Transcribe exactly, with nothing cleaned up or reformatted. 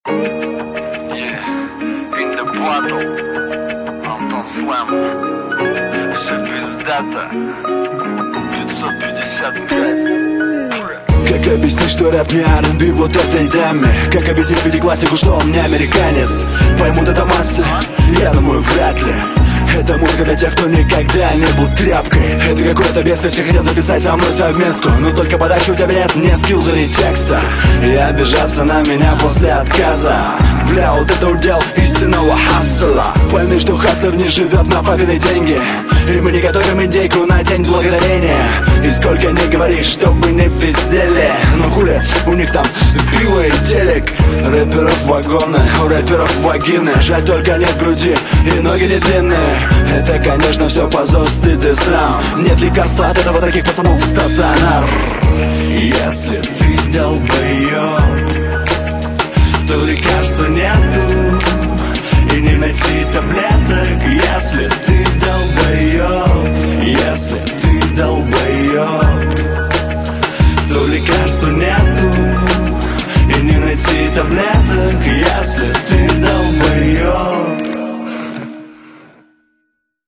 Yeah, in the battle, Антон Слэм. Все пиздато. пятьсот пятьдесят пять. Как объяснить, что рэп не ар энд би вот этой даме? Как объяснить пятикласснику, что он не американец? Поймут это массы? Я думаю, вряд ли. Это музыка для тех, кто никогда не был тряпкой. Это какое-то бедствие, все хотят записать со мной совместку. Но только подачи у тебя нет ни скилза, ни текста. И обижаться на меня после отказа. Бля, вот это удел истинного хассела. Пойми, что хаслер не живет на папины деньги. И мы не готовим индейку на день благодарения. И сколько не говоришь, чтобы не пиздели. Но хули, у них там пиво и телек. Рэперов вагоны, у рэперов вагины. Жаль, только нет груди и ноги не длинные. Это, конечно, все позор, стыд и срам. Нет лекарства от этого, таких пацанов в стационар. Если ты долбоёб, то лекарства нету и не найти таблеток. Если ты долбоёб, если ты долбоёб, то лекарства нету и не найти таблеток. Если ты долбоёб.